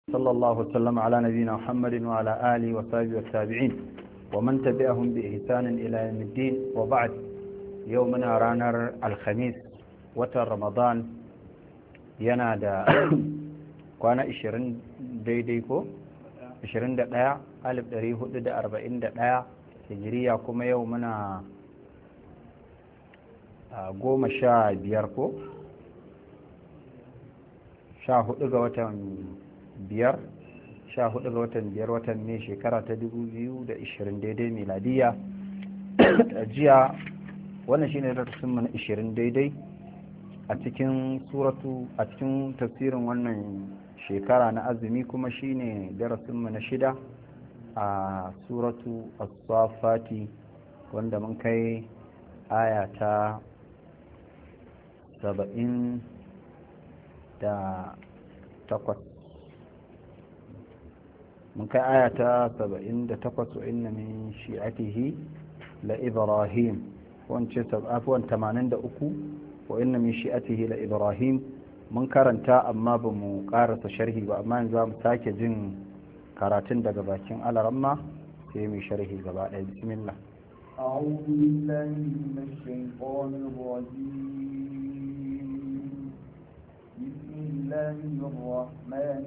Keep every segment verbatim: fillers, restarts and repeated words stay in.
صلى الله وسلم على نبينا محمد وعلى آله وصحبه والتابعين ومن تبعهم بإحسان إلى يوم الدين وبعد. يومنا رانر الخميس وتر رمضان ينادى كوانا عشرين ديديكو عشرين دقيقة ألف دريه دا أربعين دقيقة هجرية كما يومنا قوم شا بياركو sha hudu ga watan biyar sha hudu ga watan biyar watan ne shekara ta dubu biyu da ishirin daidai miladiya. Jiya wannan shine darasin mu na ishirin daidai a cikin suratu a cikin tafsirin wannan shekara na azumi, kuma shine darasin mu na shida a suratu as-safati wanda mun kai aya ta saba'in da takwas mun kai aya ta saba'in da takwas wa inna min shi'atihi la ibrahim wance sabuwan tamanin da uku wa inna min shi'atihi la ibrahim mun karanta amma ba mu karasa sharhi ba, amma yanzu mu sake jin karatun daga bakin alaramma sai mu sharhi gaba ɗaya. Bismillah. أعوذ بالله من الشيطان الرجيم. بسم الله الرحمن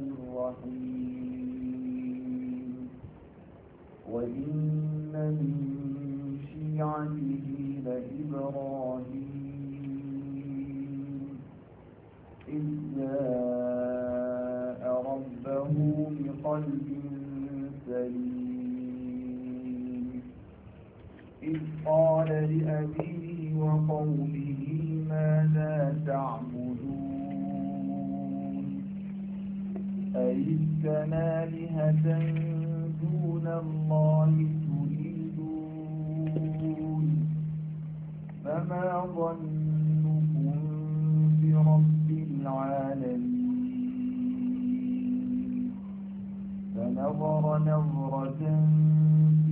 الرحيم. وإن من شيعته لإبراهيم إذ جاء ربه بقلب سليم إذ قال لأبيه وقومه ماذا تعبدون أئفكا آلهة دون الله تريدون فما ظنكم برب العالمين فنظر نظرة في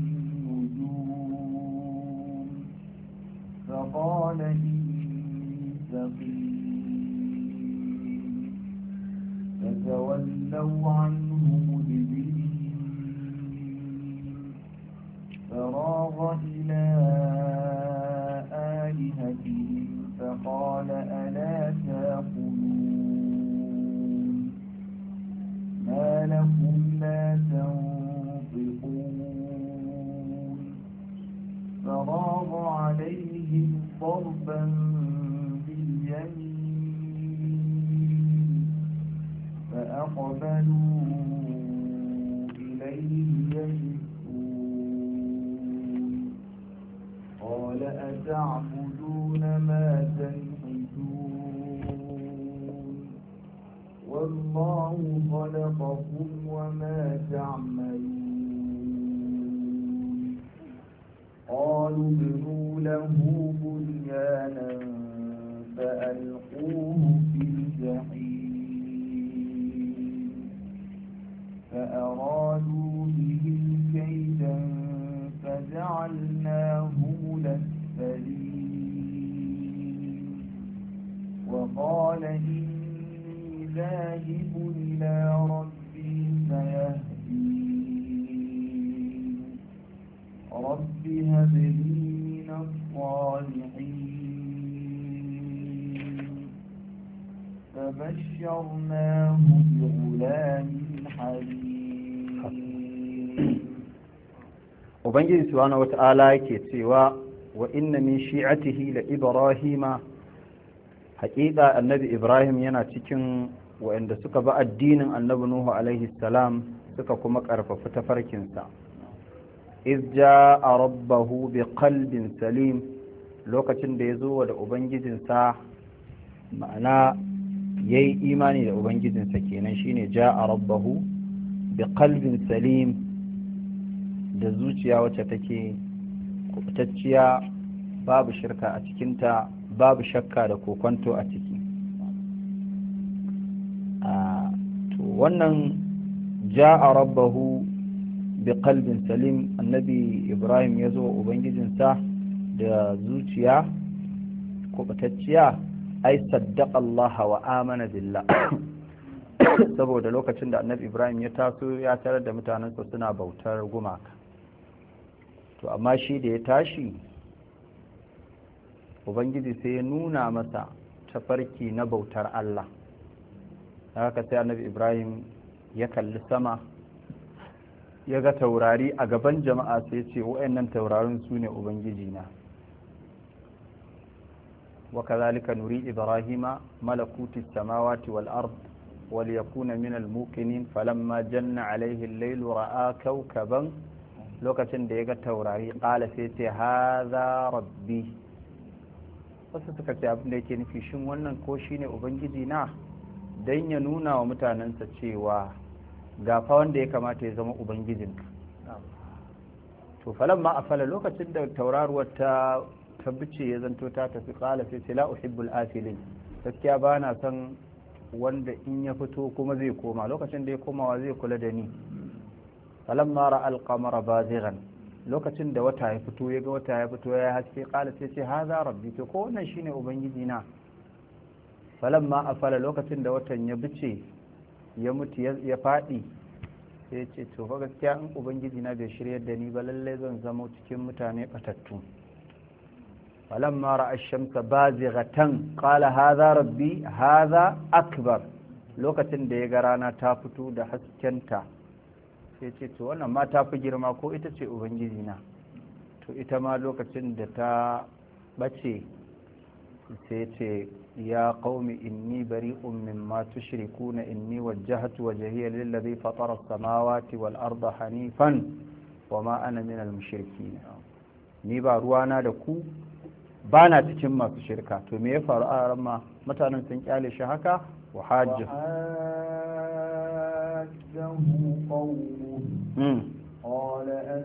النجوم فقال إني سقيم فتولوا عنه مدبرين فراغ إلى آلهتهم فقال ألا تأكلون ما لكم لا تنطقون فراغ عليهم ضربا باليمين فأقبلوا إليه يزفون قال أتعبدون ما تنحتون والله خلقكم وما تعملون قالوا ابنوا له بنيانا فألقوه في الجحيم فأرادوا به كيدا فجعلناهم الأسفلين وقال إني ذاهب إلى ربي سيهدين رب هب لي من الصالحين فبشرناه بغلام حليم. Ubangiji subhanahu wata'ala yake cewa wa inna min shi'atihi la ibrahima, haƙiƙa annabi ibrahim yana cikin waɗanda suka ba addinin annabi nuhu alaihi salam suka kuma ƙarfafa tafarkinsa. iz ja'a rabbahu bi qalbin salim, lokacin da ya zo da ubangijinsa, ma'ana yayi imani da ubangijinsa kenan, shine ja'a rabbahu bi qalbin salim, da zuciya wacce take kubutacciya, babu shirka a cikinta, babu shakka da kokonto a ciki. to wannan ja'a rabbahu bi qalbin salim, annabi ibrahim ya zo ubangijinsa da zuciya kubutacciya, ai saddaqa Allah wa amana billah, saboda lokacin da annabi ibrahim ya taso ya tarar da mutanensa suna bautar gumaka to amma shi da ya tashi ubangiji sai ya nuna masa tafarki na bautar Allah haka sai annabi ibrahim ya kalli sama ya ga taurari a gaban jama'a sai ce wa'annan taurarin su ne ubangiji na wa kazalika nuri ibrahima malakuti samawati wal ard wal yakuna min al muqinin falamma janna alayhi al-layl ra'a kawkaban lokacin da ya ga taurari qala sai ce hadha rabbi wasu suka ce abin da yake nufi shin wannan ko shine ubangiji na dan ya nuna wa mutanensa cewa gafa wanda ya kamata ya zama ubangijinka to falan ma a fala lokacin da tauraruwar ta tabbace ya zanto ta tafi kala sai ce la uhibbul afilin gaskiya ba na son wanda in ya fito kuma zai koma lokacin da ya komawa zai kula da ni falan ma ra'al qamara bazighan lokacin da wata ya fito ya ga wata ya fito ya haske kala sai ce haza rabbi to ko wannan shine ubangiji na falan ma a fala lokacin da watan ya bice ya mutu ya faɗi sai ce to fa gaskiya in ubangiji na bai shiryar da ni ba lallai zan zama cikin mutane batattu falamma ra'a ash-shamsa bazighatan qala hadha rabbi hadha akbar lokacin da ya ga rana ta fito da haskenta sai ce to wannan ma ta fi girma ko ita ce ubangiji na to ita ma lokacin da ta bace sai ce يا قوم إني بريء مما تشركون إني وجهت وجهي للذي فطر السماوات والأرض حنيفا وما أنا من المشركين ni ba ruwana da ku ba na cikin masu shirka to me ya faru a ramma mutanen sun kyale shi haka wa hajji قال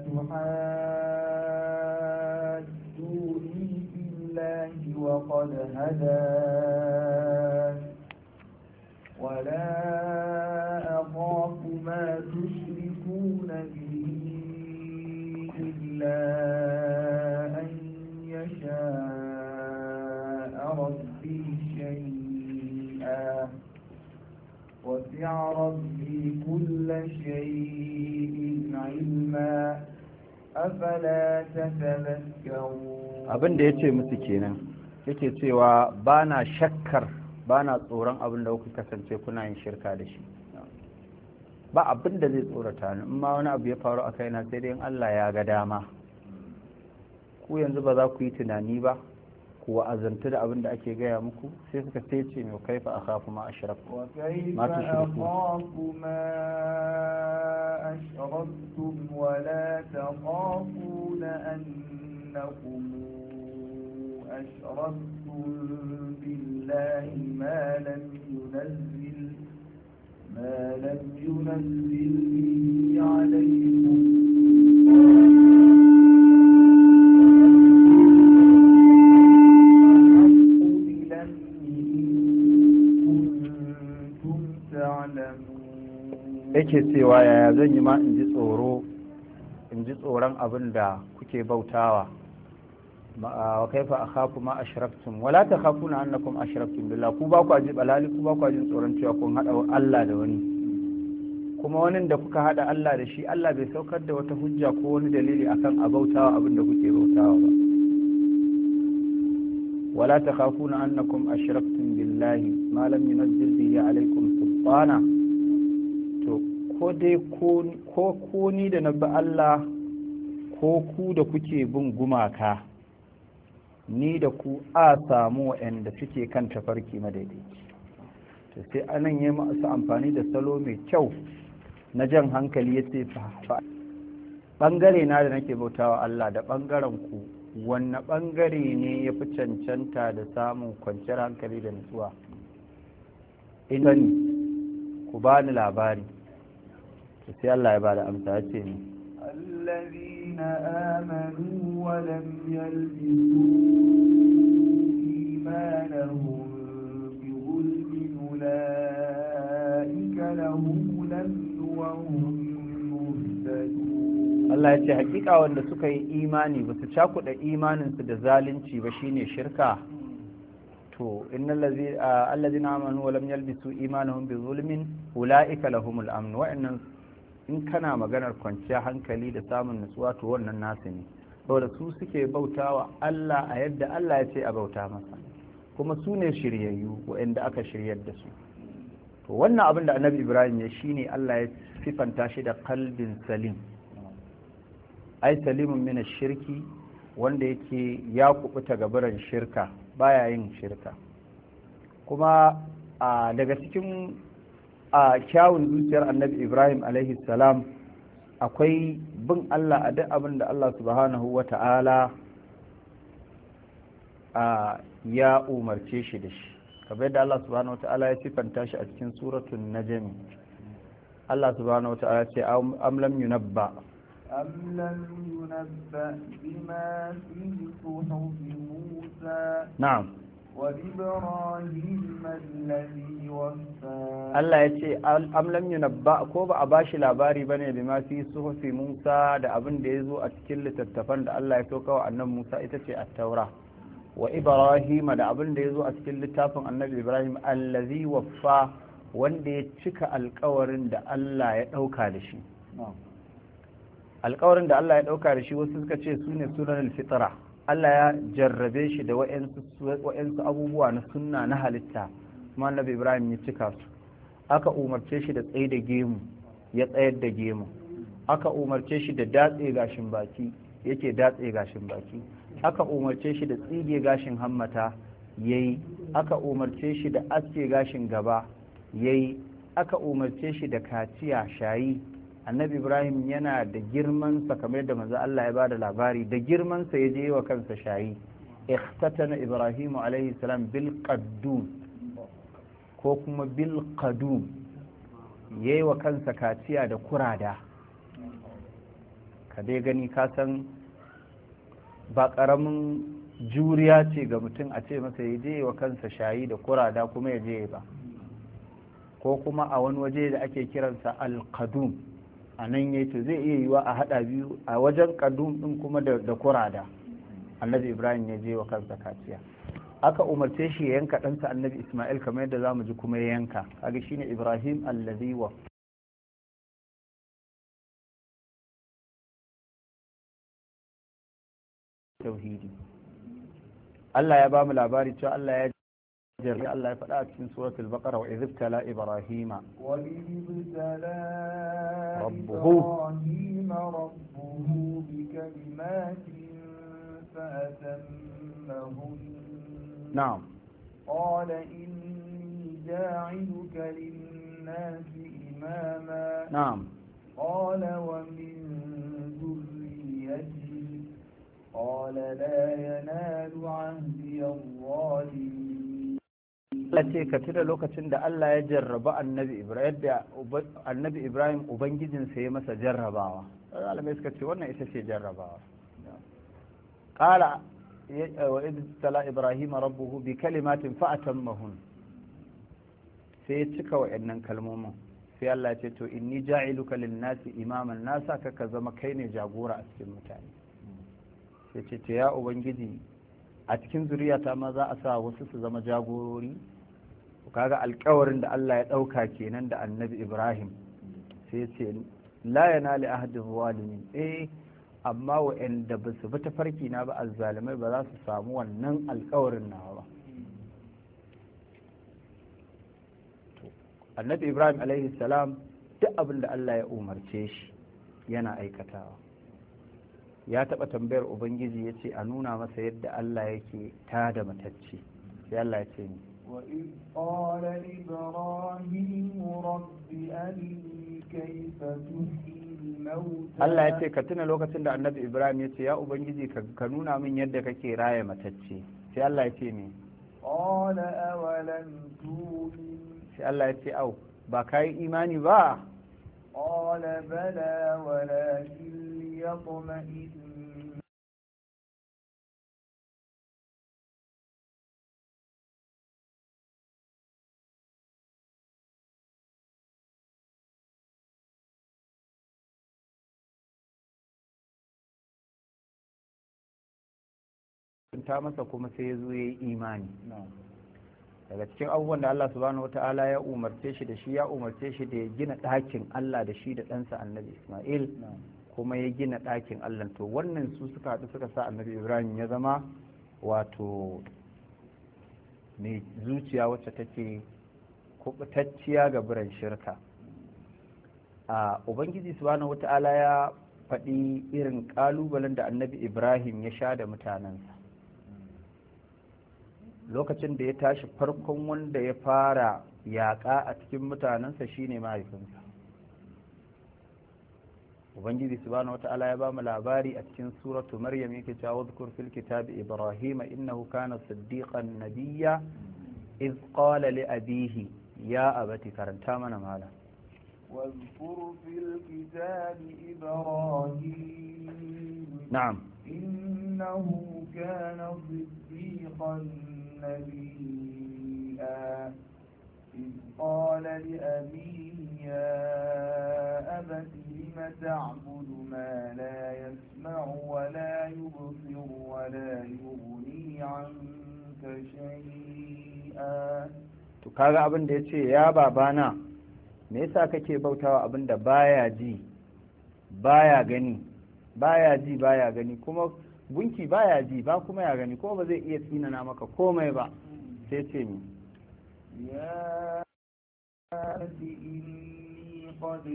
أتحاجوني الله وقد هدان ولا أخاف ما تشركون به إلا أن يشاء ربي شيئا وسع ربي كل شيء علما أفلا تتذكرون abin da ya ce musu kenan yake cewa ba na shakkar ba na tsoron abin da kuka kasance kuna yin shirka da shi ba abin da zai tsorata ni in ma wani abu ya faru a kaina sai dai in Allah ya ga dama ku yanzu ba za ku yi tunani ba ku wa'azantu da abin da ake gaya muku sai suka sai ce mai kaifa akhafu ma ashraku ma tushriku أشركتم ولا تخافون أنكم أشركتم بالله ما لم ينزل ما لم ينزل به عليكم كنتم تعلمون yake cewa yaya zan yi ma in ji tsoro in ji tsoron abin da kuke bautawa wa kaifa akhafu ma ashraktum wala takhafuna annakum ashraktum billah ku ba ku ji balali ku ba ku jin tsoron cewa kun hada Allah da wani kuma wani da kuka hada Allah da shi Allah bai saukar da wata hujja ko wani dalili akan a bautawa abin da kuke bautawa ba wala takhafuna annakum ashraktum billahi ma lam yunzil bihi alaykum sultana to ko dai ko ko ni da na bi Allah ko ku da kuke bin gumaka ni da ku a samu waɗanda suke kan tafarki madaidaici to sai anan yi masu amfani da salo mai kyau na jan hankali ya ce ɓangare na da nake bautawa Allah da ɓangaren ku wanne ɓangare ne ya fi cancanta da samun kwanciyar hankali da nutsuwa in sani ku ba ni labari sai Allah ya ba da amsa ya ce ni الذين آمنوا ولم يلبسوا إيمانهم بظلم أولئك لهم الأمن وهم مهتدون Allah ya ce hakika wanda suka yi imani ba su cakuɗa imaninsu da zalunci ba shine shirka to innal ladzi alladhina amanu wa lam yalbisu imanuhum bi zulmin ulaika lahumul amn wa'annan in kana maganar kwanciya hankali da samun nutsuwa to wannan nasu ne saboda su suke bautawa Allah a yadda Allah ya ce a bauta masa kuma su ne shiryayyu wa'anda aka shiryar da su to wannan abin da annabi Ibrahim ya shine Allah ya sifanta shi da qalbin salim ai salimun min shirki wanda yake ya kubuta gabaran shirka baya yin shirka kuma daga cikin a kyawun zuciyar annabi Ibrahim alaihi salam akwai bin Allah a duk abin da Allah subhanahu wa ta'ala ya umarce shi da shi kamar yadda Allah subhanahu wa ta'ala ya sifanta shi a cikin suratul najm Allah subhanahu wa ta'ala ce am lam yunabba am lam yunabba bima fi suhufi Musa na'am wa Ibrahim alladhi waffa Allah ya ce am lam yunabba ko ba a bashi labari bane bima fi suhufi Musa da abin da yazo a cikin littattafan da Allah ya sauka wa annabi Musa ita ce at-taura wa Ibrahim da abin da yazo a cikin littafin annabi Ibrahim allazi waffa wanda ya cika alƙawarin da Allah ya dauka da shi alƙawarin da Allah ya dauka da shi wasu suka ce sune sunan al-fitra Allah ya jarrabe shi da wa'yansu abubuwa na sunna na halitta kuma annabi Ibrahim ya cika su aka umarce shi da tsaye da gemu ya tsayar da gemu aka umarce shi da datse gashin baki yake datse gashin baki aka umarce shi da tsige gashin hammata yayi aka umarce shi da aske gashin gaba yayi aka umarce shi da kaciya shayi annabi Ibrahim yana da girman sa kamar yadda manzo Allah ya bada labari da girman sa yaje wa kansa shayi ikhtatana Ibrahim alayhi salam bil qaddum ko kuma bil qadum yayi wa kansa kaciya da kurada ka dai gani ka san ba karamin juriya ce ga mutum a ce masa yaje wa kansa shayi da kurada kuma yaje ba ko kuma a wani waje da ake kiransa al qadum a nan ya to zai iya yiwa a haɗa biyu a wajen kadum ɗin kuma da kurada annabi Ibrahim ya je wa kansa kaciya aka umarce shi ya yanka ɗansa annabi Ismail kamar yadda za mu ji kuma ya yanka kaga shine Ibrahim allazi wa tauhidi Allah ya ba mu labari cewa Allah ya جري الله يفعل في سورة البقرة وإذ ابتلى إبراهيم وإذ ابتلى ربه إبراهيم ربه بكلمات فأتمهن نعم قال إني جاعلك للناس إماما نعم قال ومن ذريتي قال لا ينال عهدي الظالمين Allah ce ka tuna lokacin da Allah ya jarraba annabi Ibrahim da annabi Ibrahim ubangijinsa ya masa jarrabawa alamai suka ce wannan ita ce jarrabawa qala wa idh tala ibrahim rabbuhu bi kalimatin fa atammahun sai ya cika wa'annan kalmomin sai Allah ya ce to inni ja'iluka lin-nasi imaman nasa ka ka zama kai ne jagora a cikin mutane sai ce to ya ubangiji a cikin zuriyata ma za a sa wasu su zama jagorori kaga alƙawarin da Allah ya ɗauka kenan da annabi Ibrahim sai ya ce la yanali ahdi zalimin eh amma wa'anda ba su bi tafarki na ba azzalimai ba za su samu wannan alƙawarin nawa ba annabi Ibrahim alaihi salam duk abin da Allah ya umarce shi yana aikatawa ya taɓa tambayar ubangiji ya ce a nuna masa yadda Allah yake tada matacce sai Allah ya ce ni وإذ قال إبراهيم رب أرني كيف تحيي الموتى Allah ya ce ka tuna lokacin da annabi Ibrahim ya ce ya ubangiji ka nuna min yadda kake raya matacce sai Allah ya ce ni قال أولم تؤمن sai Allah ya ce au ba kai imani ba قال بلى ولكن ليطمئن ta masa kuma sai ya zo ya yi imani daga cikin abubuwan da Allah subhanahu wata'ala ya umarce shi da shi ya umarce shi da ya gina ɗakin Allah da shi da ɗansa annabi Ismail kuma ya gina ɗakin Allah. To wannan su suka haɗu suka sa annabi Ibrahim ya zama wato mai zuciya wacce take kubutacciya ga biran shirka. a ubangiji subhanahu wata'ala ya faɗi irin ƙalubalen da annabi Ibrahim ya sha da mutanensa lokacin da ya tashi. Farkon wanda ya fara yaƙa a cikin mutanensa shine mahaifinsa. ubangiji subhanahu wata'ala ya ba mu labari a cikin suratu maryam yake cewa wadhkur fil kitabi ibrahim innahu kana siddiqan nabiyya iz qala li abihi ya abati karanta mana mala واذكر في الكتاب إبراهيم نعم إنه كان صديقا نبيا إذ قال لأبيه يا أبت لم تعبد ما لا يسمع ولا يبصر ولا يغني عنك شيئا. to kaga abin da yace ya babana me yasa kake bautawa abin da baya ji baya gani baya ji baya gani kuma gunki baya ji ba kuma ya gani ko ba zai iya tsinana maka komai ba sai ce mi يا أبت إني قد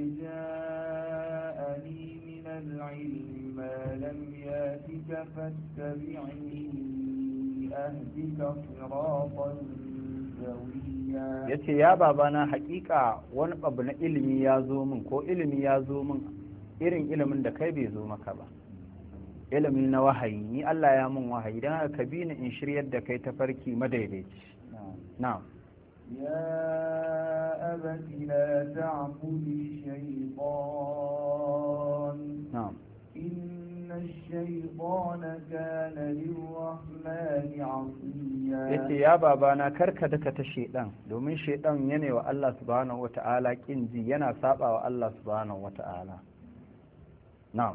جاءني من العلم ما لم يأتك فاتبعني أهدك صراطا سويا. yace ya babana hakika wani abu na ilimi ya zo min ko ilimi ya zo min irin ilimin da kai bai zo maka ba, ilimi na wahayi. ni Allah ya mun wahayi dan haka ka bi ni in shiryar da kai ta farki madaidaici. na'am يا أبت لا تعبد الشيطان نعم إن الشيطان كان للرحمن عصيا. yace ya babana karka daka ta shedan domin shedan yana wa Allah subhanahu wata'ala kinji yana saba wa Allah subhanahu wata'ala. na'am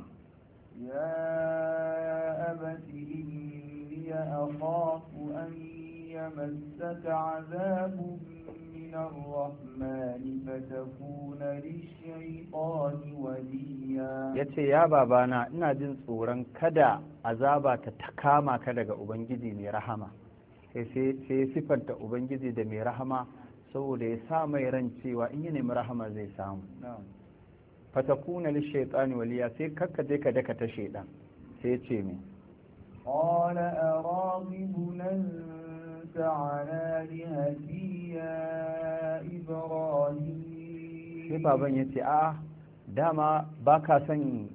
يا أبت إني أخاف أن يمسك عذاب من الرحمن فتكون للشيطان وليا. yace ya babana ina jin tsoron kada azaba ta takama ka daga ubangiji mai rahama. sai sai sifanta ubangiji da mai rahama saboda ya sa mai ran cewa in ya nemi rahama zai samu. fatakuna lishaytani waliya sai kakka je ka daka ta shedan sai ya ce min قال أراغب أنت عن آلهتي يا إبراهيم. sai baban ya ce a dama ba ka son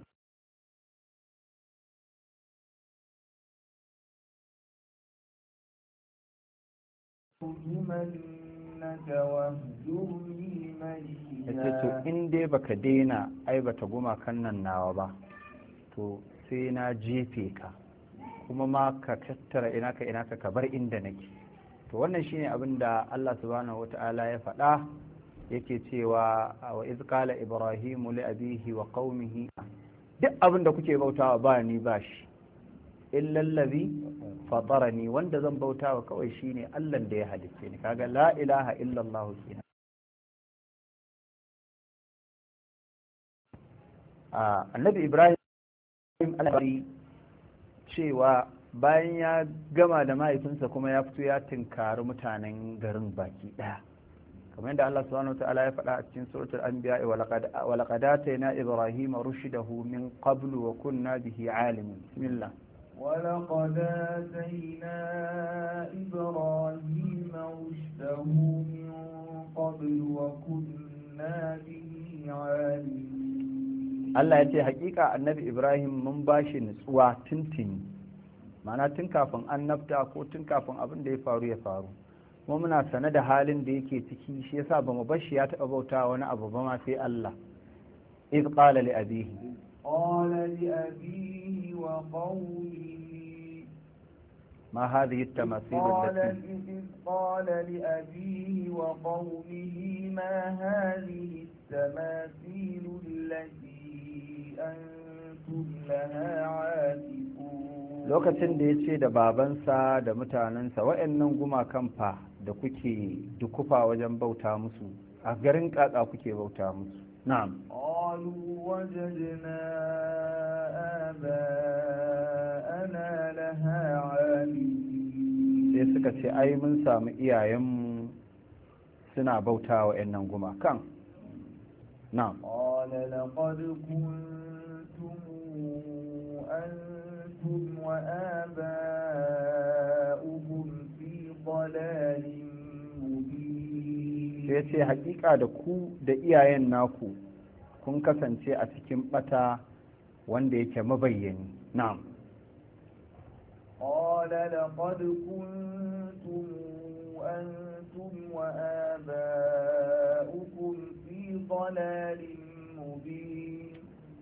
ya ce to in dai baka daina aibata gumakan nan nawa ba to sai na jefe ka kuma ma ka tattara ina ka ina ka bar inda nake. to wannan shine abin da Allah subhanahu wata'ala ya faɗa yake cewa wa iz qala ibrahimu li abihi wa qaumihi duk abin da kuke bautawa ba ni ba shi illa allazi fatarani wanda zan bautawa kawai shine Allah da ya halicce ni. kaga la ilaha illa Allah kenan. a annabi Ibrahim alaihi cewa bayan ya gama da mahaifinsa kuma ya fito ya tinkari mutanen garin baki daya kamar yadda Allah subhanahu wataala ya faɗa a cikin suratul anbiya wa laqad atayna ibrahima rushdahu min qablu wa kunna bihi alimin. bismillah ولقد آتينا إبراهيم رشده من قبل وكنا به عالمين. Allah ya ce hakika annabi Ibrahim mun bashi nutsuwa tuntuni, mana tun kafin annabta ko tun kafin abin da ya faru ya faru, kuma muna sane da halin da yake ciki, shi yasa ba mu bashi ya taɓa bauta wani abu ba ma sai Allah. iz qala li abihi قال لأبيه وقومه ما هذه التماثيل التي إذ قال لأبيه وقومه ما هذه التماثيل التي أنتم لها عاكفون. lokacin da ya ce da babansa da mutanensa wa'annan gumakan fa da kuke dukufa wajen bauta musu a garin kaka kuke bauta musu na'am qalu wajadna aba'ana laha 'abidin sai suka ce ai mun samu iyayenmu suna bauta wa wa'annan gumakan na'am qala laqad kuntum antum wa aba'ukum fi dalalin sai ce hakika da ku da iyayen naku kun kasance a cikin bata wanda yake mabayyani na'am qala laqad kuntum antum wa aba'ukum fi dalalin mubin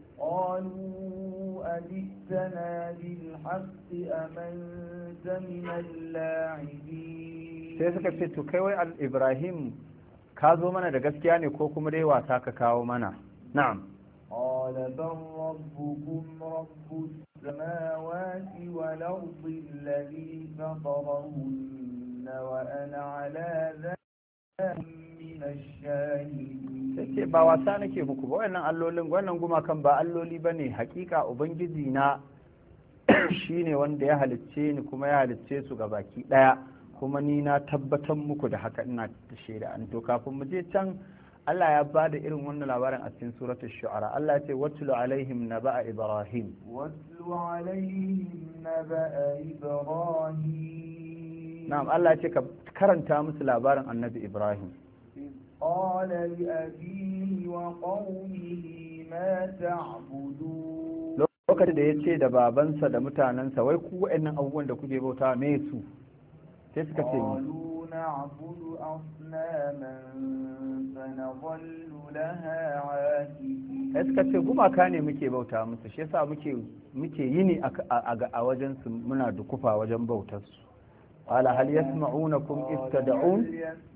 qalu ajitana bil haqqi am anta min al-la'ibin sai suka ce to kai wai al-ibrahim ka zo mana da gaskiya ne ko kuma dai wasa ka kawo mana na'am qala bal rabbukum rabbus samawati wal ardi alladhi fatarahunna wa ana ala dhalika min ash-shahidin sai ba wasa nake muku ba wannan allolin wannan gumakan ba alloli bane hakika ubangiji na shine wanda ya halicce ni kuma ya halicce su gabaki daya kuma ni na tabbatar muku da haka ina da shaida an to kafin mu je can Allah ya ba da irin wannan labarin a cikin suratul shu'ara Allah ya ce watlu alaihim naba'a ibrahim watlu alaihim naba'a ibrahim na'am Allah ya ce ka karanta musu labarin annabi ibrahim qala li abihi wa qaumihi ma ta'budun lokacin da ya ce da babansa da mutanensa wai ku wa'annan abubuwan da kuke bauta me su sai suka ce قالوا نعبد أصناما فنظل لها عاكفين sai suka ce gumaka ne muke bauta musu shi yasa muke muke yini a wajen su muna dukufa wajen bautar su qala hal yasma'unakum id tad'un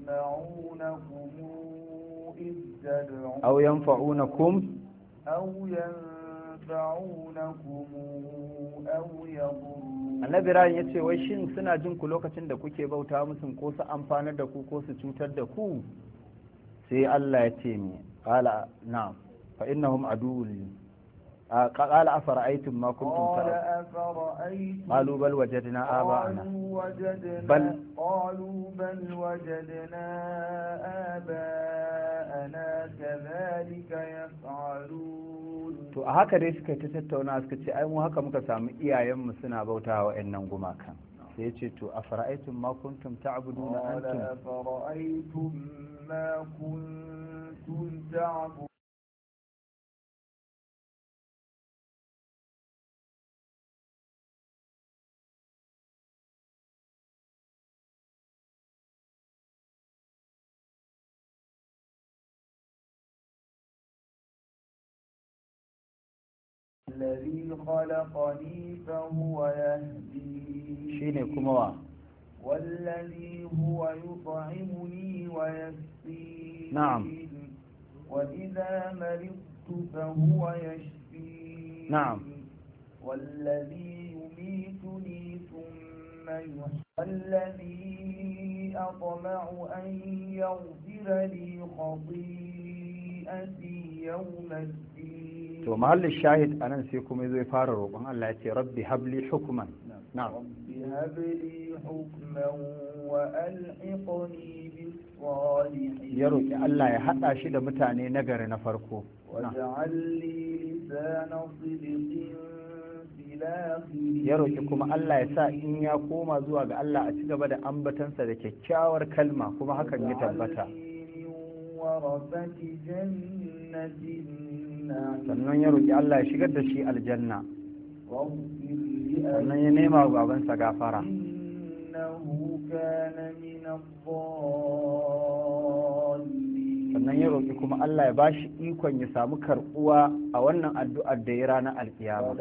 aw yanfa'unakum aw yanfa'unakum aw yadurrun annabi ran ya ce wai shin suna jin ku lokacin da kuke bauta musu ko su amfanar da ku ko su cutar da ku sai Allah ya ce mi qala na'am fa innahum aduwwun qala afara'aytum ma kuntum ta'malun qalu bal wajadna aba'ana bal qalu bal wajadna aba'ana kadhalika yaf'alun to a haka dai suka ta tattauna suka ce ai mu haka muka samu iyayenmu suna bauta wa ƴannan gumakan sai ya ce to a fara'aitun ma kuntum ta'buduna antum a fara'aitun ma kuntum ta'buduna الذي خلقني فهو يهدي shine kuma wa والذي هو يطعمني ويسقين نعم وإذا مرضت فهو يشفين نعم والذي يميتني ثم يحيي والذي أطمع أن يغفر لي خطيئتي يوم الدين to mahallin shahid anan sai kuma zai fara roƙon Allah ya ce rabbi habli hukman na'am rabbi habli hukman wa alhiqni bis salihin ya roƙi Allah ya hada shi da mutane nagari na farko waj'al li lisana sidqin fil akhirin ya roƙi kuma Allah ya sa in ya koma zuwa ga Allah a ci gaba da ambatansa da kyakkyawar kalma kuma hakan ya tabbata warasati jannatin sannan ya roƙi Allah ya shigar da shi aljanna sannan ya nema wa babansa gafara sannan ya roƙi kuma Allah ya bashi ikon ya samu karɓuwa a wannan addu'ar da ya ranar alkiyama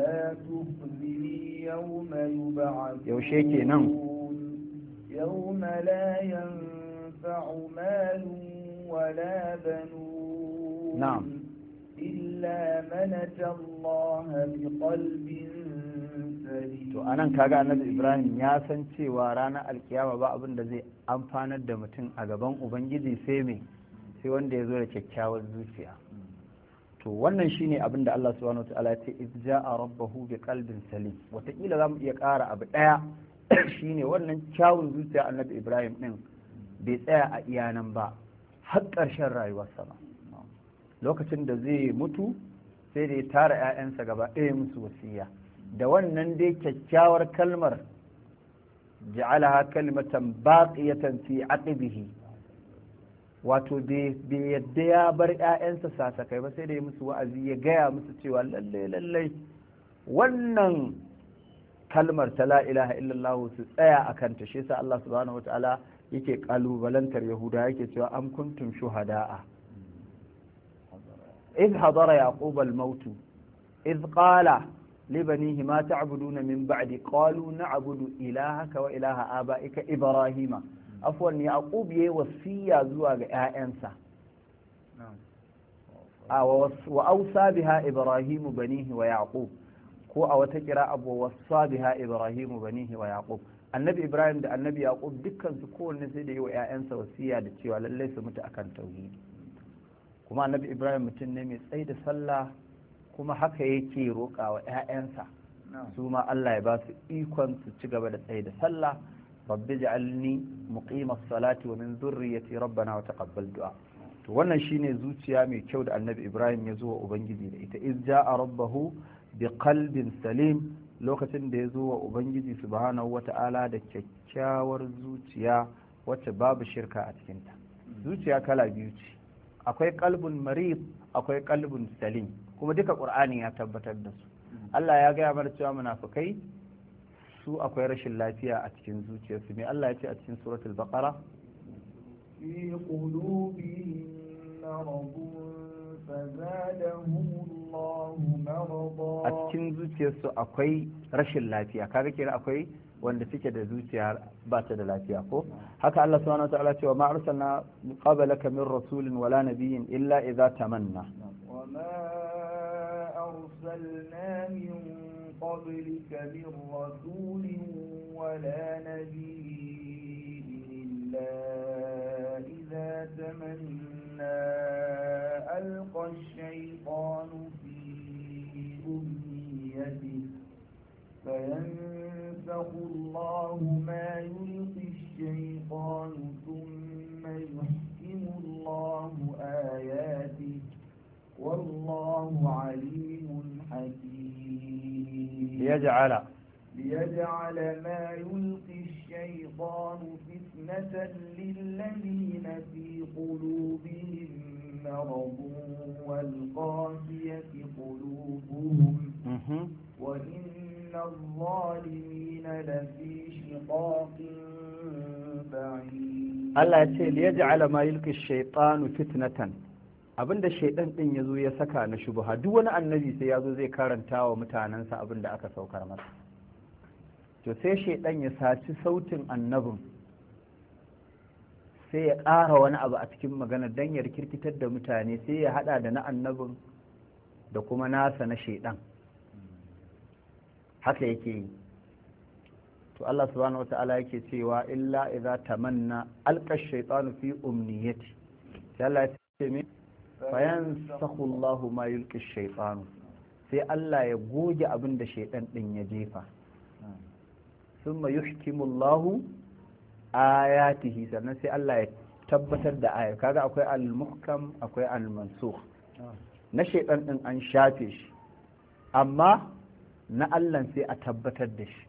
yaushe kenan yawma la yanfa'u malun wala banun na'am إلا من أتى الله بقلب سليم. to anan kaga annabi Ibrahim ya san cewa ranar alkiyama ba abin da zai amfanar da mutum a gaban ubangiji sai me sai wanda ya zo da kyakkyawar zuciya. to wannan shine abin da Allah subhanahu wataala ya ce iz ja'a rabbahu bi qalbin salim. wataƙila za mu iya ƙara abu ɗaya shine wannan kyawun zuciya annabi Ibrahim din bai tsaya a iyanan ba har ƙarshen rayuwarsa ba. lokacin da zai mutu sai da ya tara 'ya'yansa gaba ɗaya musu wasiya da wannan dai kyakkyawar kalmar ja'alaha kalimatan baqiyatan fi aqibihi, wato bai yadda ya bar 'ya'yansa sasakai ba sai da ya musu wa'azi ya gaya musu cewa lallai lallai wannan kalmar ta la ilaha illallah su tsaya a kanta. shi yasa Allah subhanahu wataala yake kalubalantar yahuda yake cewa am kuntum shuhada'a إذ حضر يعقوب الموت إذ قال لبنيه ما تعبدون من بعد قالوا نعبد إلهك وإله آبائك إبراهيم عفوا يعقوب يوصي زواج آئنسا وأوصى بها إبراهيم بنيه ويعقوب ko a wata kira abu wasa biha ibrahimu banihi wa yaqub. annabi ibrahim da annabi yaqub dukkan su kowanne sai da yi wa ƴaƴansa wasiya da cewa lallai su mutu akan tauhidi. kuma annabi ibrahim mutum ne mai tsayi da sallah, kuma haka yake roƙa wa ƴaƴansa su ma Allah ya ba su ikon su ci gaba da tsayi da sallah. rabbi ja'alni muqimas salati wa min dhurriyyati rabbana wa taqabbal du'a. to wannan shine zuciya mai kyau da annabi ibrahim ya zo wa ubangiji da ita. iz ja'a rabbahu bi qalbin salim, lokacin da ya zo wa ubangiji subhanahu wata'ala da kyakkyawar zuciya wacce babu shirka a cikinta. zuciya kala biyu ce, akwai qalbun marid akwai qalbun salim, kuma duka qur'ani ya tabbatar da su. Allah ya gaya mana cewa munafikai su akwai rashin lafiya a cikin zuciyarsu. me Allah ya ce a cikin suratul baqara fi qulubihim maradun fazadahum Allahu marada. a cikin zuciyarsu akwai rashin lafiya. kaga kenan akwai wanda suke da zuciya ba ta da lafiya ko haka Allah subhanahu wa ta'ala cewa ma arsalna qablaka min rasulin wala nabiyyin illa idza tamanna wa ma arsalna min qablika min rasulin wala nabiyyin illa idza tamanna alqa ash-shaytanu fi umniyatihi فينسخ الله ما يلقي الشيطان ثم يحكم الله آياته والله عليم حكيم. ليجعل ليجعل ما يلقي الشيطان فتنة للذين في قلوبهم مرض والقاسية قلوبهم وإن الظالمين لفي شقاق بعيد. Allah ya ce liyaj'ala ma yulqi ash-shaytanu fitnatan, abinda shaydan din yazo ya saka na shubha. duk wani annabi sai yazo zai karanta wa mutanansa abinda aka saukar masa. to sai shaydan ya saci sautin annabin sai ya ƙara wani abu a cikin magana dan ya rikirkitar da mutane, sai ya hada da na annabin da kuma nasa na shaydan. haka yake yi. to Allah subhanahu wata'ala yake cewa illa idza tamanna alqa ash-shaytanu fi umniyati, sai Allah ya ce me fayansakhu Allahu ma yulqi ash-shaytanu, sai Allah ya goge abin da shaytan din ya jefa. thumma yuhkimu Allahu ayatihi, sannan sai Allah ya tabbatar da ayar. kaga akwai al-muhkam akwai al-mansukh. na shaytan din an shafe shi, amma na Allah sai a tabbatar da shi.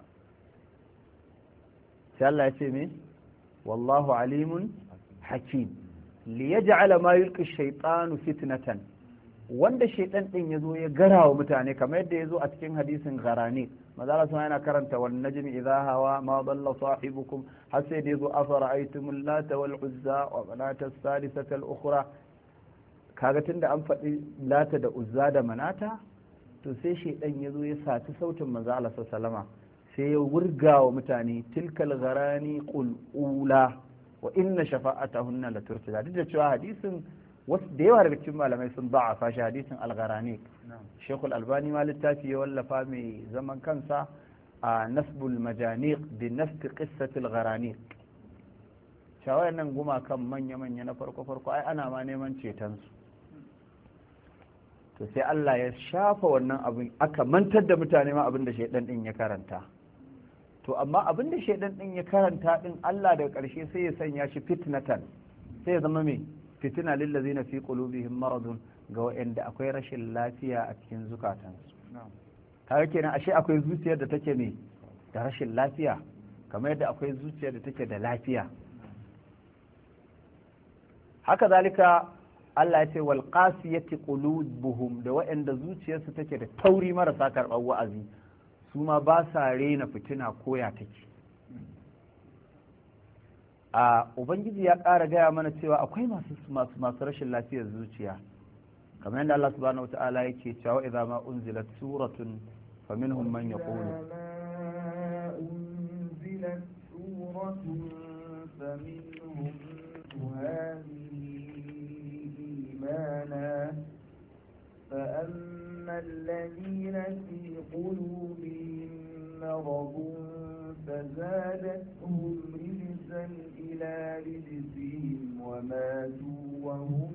sai Allah ya ce me wallahu alimun hakim liyaj'ala ma yulqi ash-shaytanu fitnatan, wanda shaytan din yazo ya garawa mutane kamar yadda yazo a cikin hadisin gharani. maza Allah yana karanta wan najmi idha hawa ma dalla sahibukum, har sai da yazo afara'aytumul lata wal uzza wa manata as-salisata al-ukhra. kaga tunda an faɗi lata da uzza da manata, to sai shaidan ya zo ya saci sautin manzo Allah sallama sai ya wurga wa mutane tilkal gharani qul ula wa inna shafa'atahunna la turtida. duk da cewa hadisin wasu da yawa daga cikin malamai sun ba'afa shi hadisin al-gharaniq Sheikhul Albani ma littafi ya wallafa mai zaman kansa a nasbul majaniq bi nasb qissati al-gharaniq shawayan nan gumakan manya-manya na farko-farko ai ana ma neman cetonsu to sai Allah ya shafa wannan abin aka mantar da mutane ma abin da shaidan din ya karanta to amma abin da shaidan din ya karanta din Allah daga ƙarshe sai ya sanya shi fitnatan sai ya zama mai fitina lil ladzina fi qulubihim maradun ga wanda akwai rashin lafiya a cikin zukatansu kaga kenan ashe akwai zuciyar da take mai da rashin lafiya kamar yadda akwai zuciyar da take da lafiya haka zalika Allah ya ce wal qasiyati qulubuhum da waɗanda zuciyarsu take da tauri marasa karɓar wa'azi su ma ba sa rena fitina koya take a ubangiji ya ƙara gaya mana cewa akwai masu masu masu rashin lafiyar zuciya kamar yadda Allah subhanahu wata'ala yake cewa idza ma unzilat suratun faminhum man yaqulu unzilat suratun faminhum إيمانا فأما الذين في قلوبهم مرض فزادتهم رجسا إلى رجسهم وماتوا وهم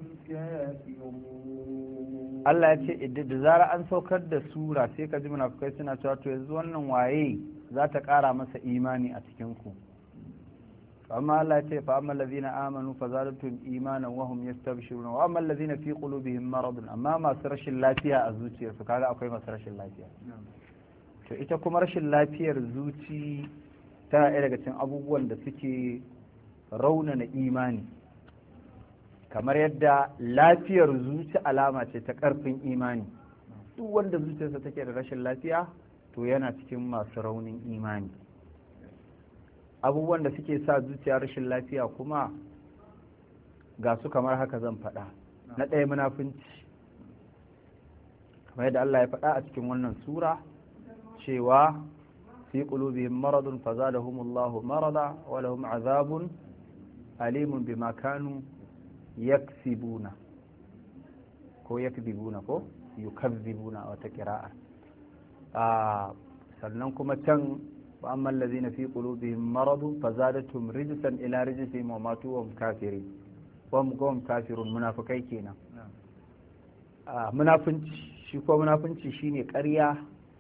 كافرون Allah ya ce da zara an saukar da sura sai ka ji munafukai suna cewa to yanzu wannan waye za ta ƙara masa imani a cikin ku amma Allah ya ce fa amma allazina amanu fa zadatuhum imanan wa hum yastabshiruna wa amma allazina fi qulubihim maradun amma masu rashin lafiya a zuciyarsu kaga akwai masu rashin lafiya to ita kuma rashin lafiyar zuci tana ɗaya daga cikin abubuwan da suke raunana imani kamar yadda lafiyar zuci alama ce ta ƙarfin imani duk wanda zuciyarsa take da rashin lafiya to yana cikin masu raunin imani abubuwan da suke sa zuciya rashin lafiya kuma ga su kamar haka zan faɗa na ɗaya munafunci kamar yadda Allah ya faɗa a cikin wannan sura cewa fi qulubihim maradun fazadahumullahu marada wa lahum azabun alimun bima kanu yaksibuna ko yakdibuna ko yukazzibuna a wata qira'a sannan kuma can وأما الذين في قلوبهم مرض فزادتهم رجسا إلى رجسهم وماتوا وهم كافرين وهم قوم كافرون منافقai kenan munafinci shi ko munafinci shine ƙarya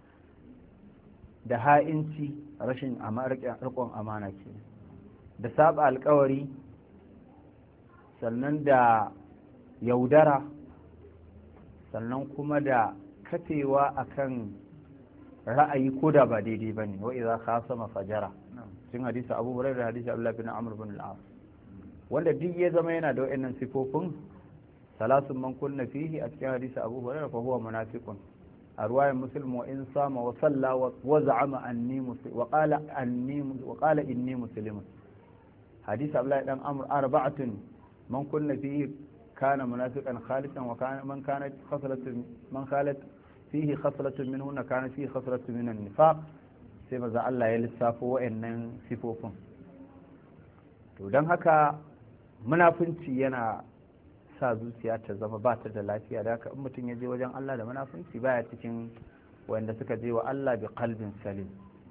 da ha'inci rashin riƙon amana kenan da saba alƙawari sannan da yaudara sannan kuma da kafewa akan ra'ayi ko da ba daidai ba ne wa idza khasama fajara cikin hadisi Abu Hurairah da hadisi Abdullah bin Amr bin al-As wanda duk ya zama yana da wayannan sifofin salasun man kunna fihi a cikin hadisi Abu Hurairah fa huwa munafiqun a ruwayar Muslim wa in sama wa salla wa za'ama anni muslim wa qala anni wa qala inni muslimun hadisi Abdullah dan Amr arba'atun man kunna fihi kana munafiqan khalisan wa kana man kanat khaslatun man khalat fihi khaslatun minhunna kana fihi khaslatun min an-nifaq sai maza Allah ya lissafo wa'annan sifofin to dan haka munafunci yana sa zuciya ta zama ba ta da lafiya da haka in mutum ya je wajen Allah da munafunci baya cikin wanda suka je wa Allah bi qalbin salim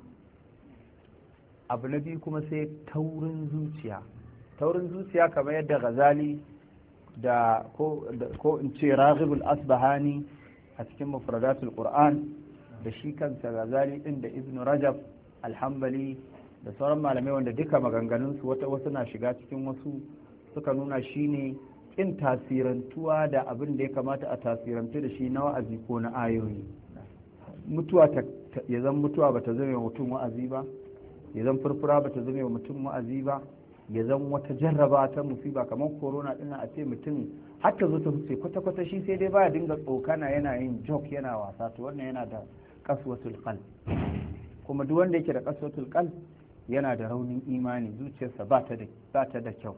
abu na biyu kuma sai taurin zuciya taurin zuciya kamar yadda Ghazali da ko ko in ce Raghibul Asbahani a cikin mufradatul Qur'an da shi kansa Ghazali din da Ibn Rajab al-Hanbali da sauran malamai wanda duka maganganun su wata wasu na shiga cikin wasu suka nuna shine kin tasirantuwa da abin da ya kamata a tasirantu da shi na wa'azi ko na ayoyi mutuwa ta ya zan mutuwa bata zama mutum wa'azi ba ya zan furfura bata zama mutum wa'azi ba ya zan wata jarraba ta musiba kamar corona din a ce mutum har ta zo ta huce kwata-kwata shi sai dai baya dinga tsokana yana yin joke yana wasa to wannan yana da qaswatul qalb kuma duk wanda yake da qaswatul qalb yana da raunin imani zuciyarsa ba ta da ba ta da kyau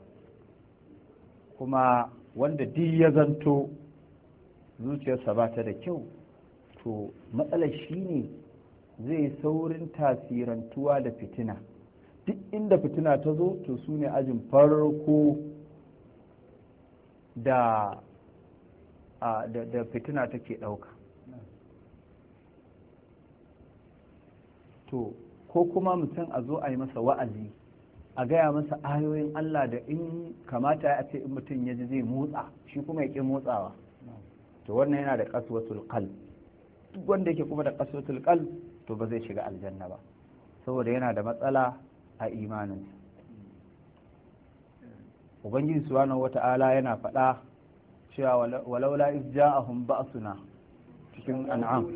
kuma wanda duk ya zanto zuciyarsa ba ta da kyau to matsalar shine zai saurin tasirantuwa da fitina duk inda fitina ta zo to su ne ajin farko da da fitina take ɗauka. To ko kuma mutum a zo a yi masa wa'azi a gaya masa ayoyin Allah da in kamata ya ce in mutum ya ji zai motsa shi kuma ya ƙi motsawa, to wannan yana da qaswatul qalb. Duk wanda yake kuma da qaswatul qalb to ba zai shiga aljanna ba, saboda yana da matsala a imaninsa. Ubangiji subhanahu wata'ala yana faɗa cewa walaula iz ja'ahum ba'suna cikin an'am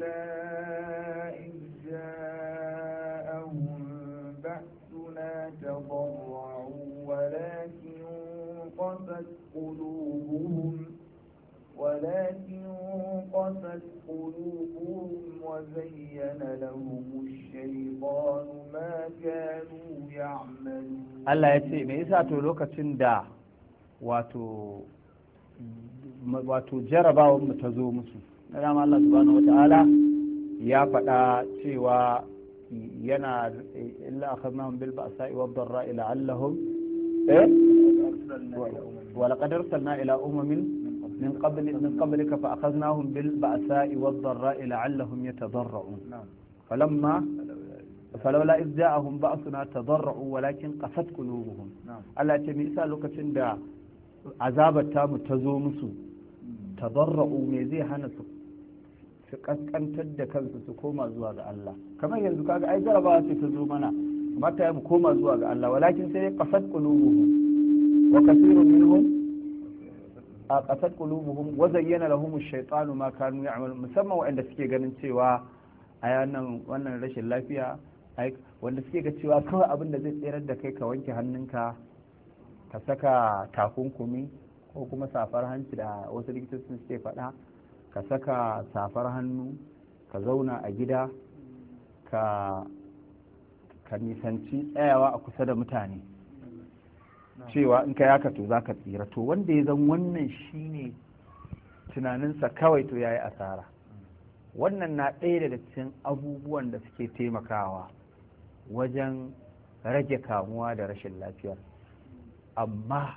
تضرعوا ولكن قست قلوبهم ولكن قست قلوبهم وزين لهم الشيطان ما كانوا يعملون. الله يتي me yasa to lokacin da wato wato jarabawar mu ta zo musu na dama Allah subhanahu wata'ala ya faɗa cewa yana illa akhadnahum bil ba'sa'i wad dharra'i la'allahum eh wa laqad arsalna ila umamin min qabl min qablika fa akhadnahum bil ba'sa'i wad dharra'i la'allahum yatadarra'un falamma falawla idh ja'ahum ba'suna tadarra'u walakin qasat qulubuhum. Allah ya ce me yasa lokacin da azabar ta mu ta zo musu tadarra'u me zai hana su su kaskantar da kansu su koma zuwa ga Allah? Kamar yanzu kaga ai jarabawa ce ta zo mana mata ya mu koma zuwa ga Allah, walakin sai qasat qulubuhum wa kathirun minhum a qasat qulubuhum wa zayyana lahum ash-shaytanu ma kanu ya'malun. Musamman wanda suke ganin cewa ai wannan wannan rashin lafiya ai wanda suke ga cewa kawai abin da zai tsirar da kai ka wanke hannunka ka saka takunkumi ko kuma safar hanci da wasu likitoci suke faɗa, ka saka safar hannu ka zauna a gida ka ka nisanci tsayawa a kusa da mutane cewa in ka yaka to za ka tsira. To wanda ya zan wannan shine tunaninsa kawai to yayi asara. Wannan na ɗaya daga cikin abubuwan da suke taimakawa wajen rage kamuwa da rashin lafiya. Amma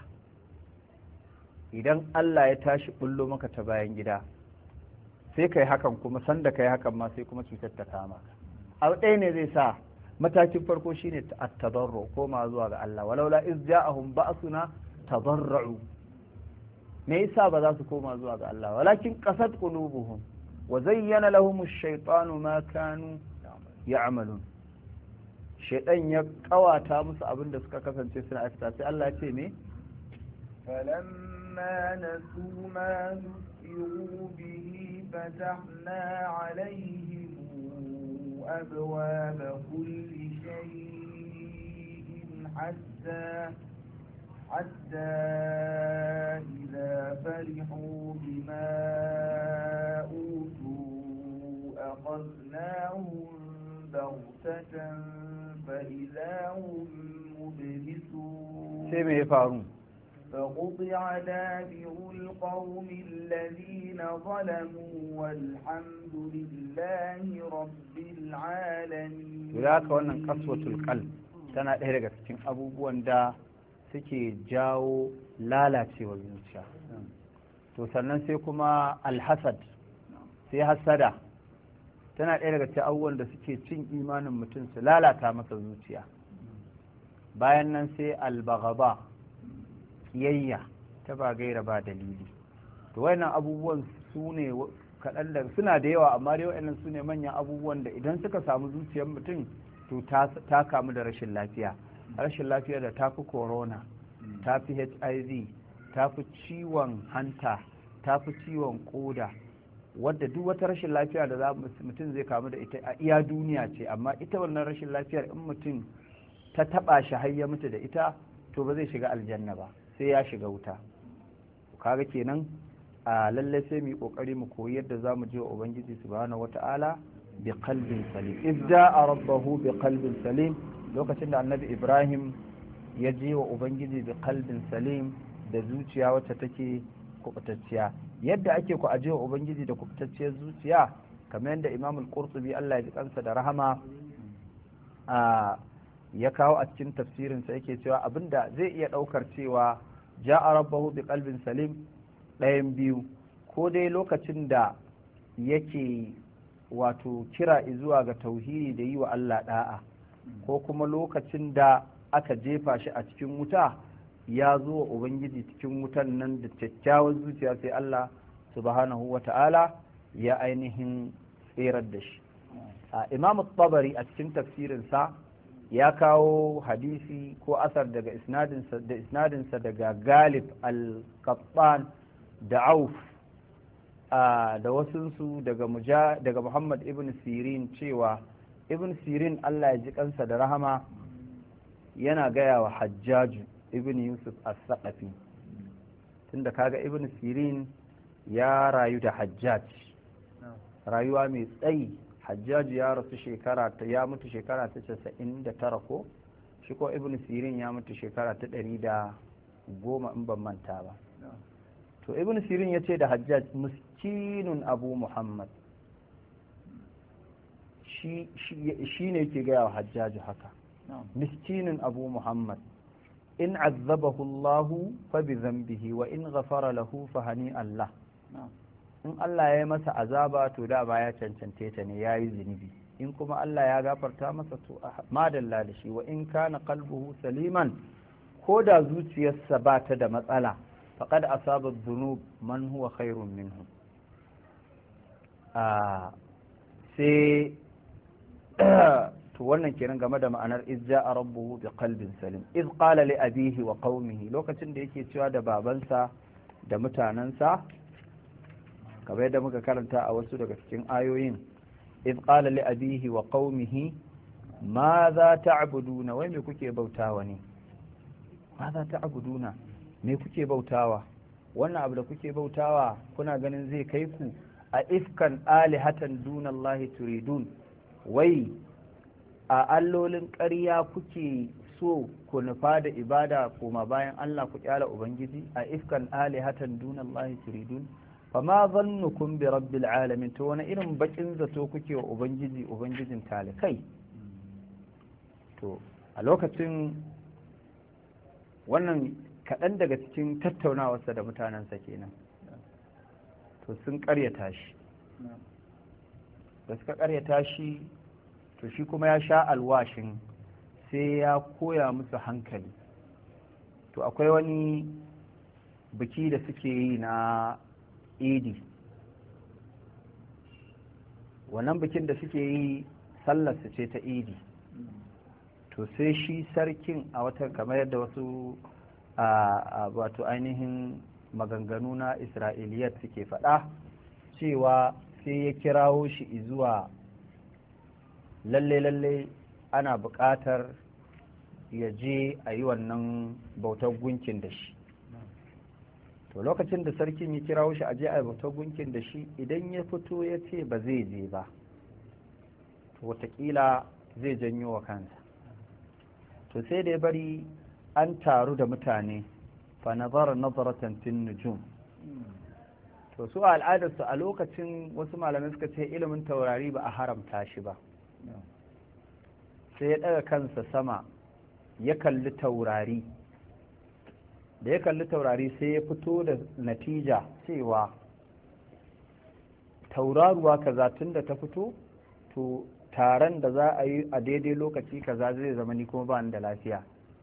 idan Allah ya tashi bullo maka ta bayan gida sai kai hakan kuma sanda kai hakan ma sai kuma cutar ta kama ka. Abu ɗaya ne zai sa matakin farko shine at-tadarru, koma zuwa ga Allah. Walaula iz ja'ahum ba'suna tadarru, me yasa ba za su koma zuwa ga Allah? Walakin qasat qulubuhum wa zayyana lahum ash-shaytanu ma kanu ya'malun. Shaytan ya kawata musu abin da suka kasance suna aikata, sai Allah ya ce me falamma nasu ma nusiru bihi فتحنا عليهم أبواب كل شيء حتى حتى إذا فرحوا بما أوتوا أخذناهم بغتة فإذا هم مبلسون. فقطع دابر القوم الذين ظلموا والحمد لله رب العالمين. ولذلك wannan qaswatul qalb tana ɗaya daga cikin abubuwan da suke jawo lalacewar zuciya. To sannan sai kuma alhasad, sai hasada tana ɗaya daga cikin abubuwan da suke cin imanin mutum su lalata masa zuciya. Bayan nan sai albaghaba, kiyayya ta ba gaira ba dalili. To wayannan abubuwan su ne kaɗan da suna da yawa, amma dai wayannan su ne manyan abubuwan da idan suka samu zuciyar mutum to ta kamu da rashin lafiya. Rashin lafiya da ta fi corona, ta fi H I V, ta fi ciwon hanta, ta fi ciwon koda, wadda duk wata rashin lafiya da mutum zai kamu da ita a iya duniya ce, amma ita wannan rashin lafiyar in mutum ta taba shi har ya mutu da ita to ba zai shiga aljanna ba, sai ya shiga wuta. Kaga kenan a lalle sai mu yi kokari mu koyi yadda zamu je wa ubangiji subhanahu wata'ala bi qalbin salim. Idda rabbahu bi qalbin salim, lokacin da annabi Ibrahim ya je wa ubangiji bi qalbin salim da zuciya wacce take kubutacciya. Yadda ake ku aje wa ubangiji da kubutacciyar zuciya, kamar yadda Imam al-Qurtubi Allah ya ji kansa da rahama a ya kawo a cikin tafsirinsa yake cewa abinda zai iya ɗaukar cewa ja'a rabbahu bi qalbin salim ɗayan biyu, ko dai lokacin da yake wato kira zuwa ga tauhidi da yi wa Allah da'a, ko kuma lokacin da aka jefa shi a cikin wuta ya zo wa ubangiji cikin wutan nan da kyakkyawar zuciya sai Allah subhanahu wa ta'ala ya ainihin tserar da shi. Imam tabari a cikin tafsirinsa ya kawo hadisi ko asar daga isnadinsa da isnadinsa daga Galib al-Qattan da Auf da wasunsu daga muja daga Muhammad ibn Sirin cewa ibn Sirin Allah ya ji kansa da rahama yana gaya wa Hajjaju ibn Yusuf as-Saqafi, tunda kaga ibn Sirin ya rayu da Hajjaj rayuwa mai tsayi. Hajjaj ya rasu shekara ta ya mutu shekara ta casa'in da tara ko shi ko ibn Sirin ya mutu shekara ta ɗari da goma in ban manta ba. To ibn Sirin ya ce da Hajjaj miskinun Abu Muhammad, shi ne ke gaya wa Hajjaju haka, miskinun Abu Muhammad in azzabahu Allahu fa bi dhanbihi wa in ghafara lahu fa hani Allah. In Allah ya yi masa azaba to da ba ya cancante ta ne, ya yi zunubi. In kuma Allah ya gafarta masa to madalla da shi. Wa in kana qalbuhu saliman, ko da zuciyarsa ba ta da matsala, faqad asaba dhunub man huwa khairun minhu. sai to wannan kenan game da ma'anar iz ja'a rabbuhu bi qalbin salim. Iz qala li abihi wa qaumihi, lokacin da yake cewa da babansa da mutanansa, kamar yadda muka karanta a wasu daga cikin ayoyin. Iz qala li abihi wa qaumihi ma za ta'buduna, wai me kuke bautawa ne? Ma za ta'buduna, me kuke bautawa? Wannan abu da kuke bautawa kuna ganin zai kai ku a ifkan alihatan dunallahi turidun, wai a allolin ƙarya kuke so ku nufa da ibada koma bayan Allah ku kyala ubangiji? A ifkan alihatan dunallahi turidun fama zannukum bi rabbil alamin, to wani irin bakin zato kuke wa ubangiji ubangijin talikai? To a lokacin wannan kaɗan daga cikin tattaunawarsa da mutanensa kenan, to sun ƙaryata shi. Da suka ƙaryata shi, to shi kuma ya sha alwashin sai ya koya musu hankali. To akwai wani biki da suke yi na idi, wannan bikin da suke yi sallarsu ce ta idi. To sai shi sarkin a wata, kamar yadda wasu a wato ainihin maganganu na isra'iliyat suke faɗa, cewa sai ya kirawo shi zuwa lalle lalle ana buƙatar ya je a yi wannan bautar gunkin da shi. To lokacin da sarkin ya kirawo shi a je a yi bautar gunkin da shi, idan ya fito ya ce ba zai je ba, to watakila zai janyo wa kansa. To sai da ya bari an taru da mutane, fa nazara nazaratan fin nujum. To su al'adarsu a lokacin, wasu malamai suka ce ilimin taurari ba a haramta shi ba. Sai ya ɗaga kansa sama ya kalli taurari, da ya kalli taurari sai ya fito da natija cewa tauraruwa kaza tun da ta fito, to taron da za a yi a daidai lokaci kaza zai zama ni kuma ba ni da lafiya.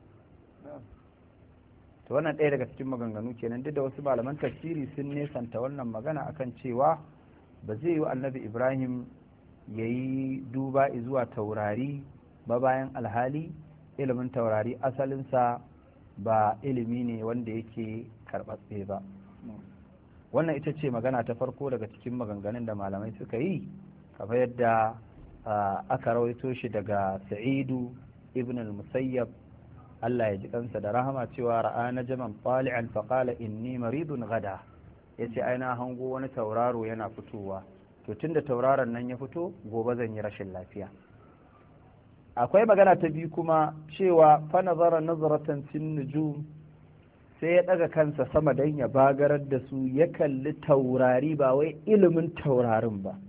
To wannan ɗaya daga cikin maganganu kenan, duk da wasu malaman tafsiri sun nesanta wannan magana akan cewa ba zai yi annabi Ibrahim ya yi duba zuwa taurari ba, bayan alhali ilimin taurari asalinsa ba ilimi ne wanda yake karɓaɓɓe ba. Wannan ita ce magana ta farko daga cikin maganganun da malamai suka yi, kamar yadda aka rawaito shi daga Sa'idu ibn al-Musayyab, Allah ya ji kansa da rahama, cewa ra'a najman tali'an fa qala inni maridun gada, yace ai na hango wani tauraro yana fitowa, to tunda tauraron nan ya fito gobe zan yi rashin lafiya. Akwai magana ta biyu kuma cewa fa nazara nazratan fin nujum, sai ya daga kansa sama dan ya bagarar da su, ya kalli taurari ba wai ilimin taurarin ba.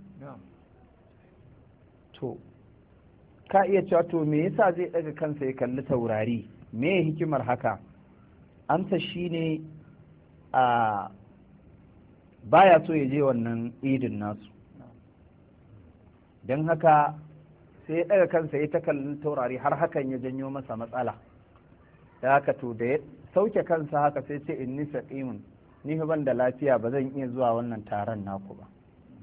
To ka iya cewa to me yasa zai daga kansa ya kalli taurari, me hikimar haka? Amsa shine a baya so ya je wannan idin nasu, don haka sai ya ɗaga kansa ya ta kallon taurari har hakan ya janyo masa matsala. Da haka to da ya sauke kansa haka sai ce inni saqimun, ni ban da lafiya ba zan iya zuwa wannan taron naku ba.